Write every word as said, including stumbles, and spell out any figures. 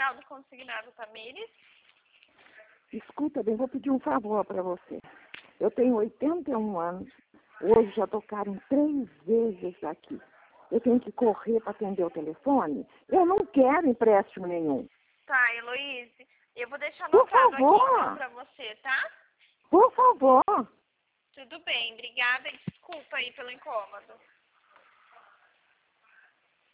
fralda consignado, Tamires? Escuta bem, vou pedir um favor para você. Eu tenho oitenta e um anos, hoje já tocaram três vezes aqui. Eu tenho que correr para atender o telefone. Eu não quero empréstimo nenhum. Tá, Heloíse, eu vou deixar Por anotado aqui favor. então pra você, tá? Por favor. Tudo bem, obrigada e desculpa aí pelo incômodo.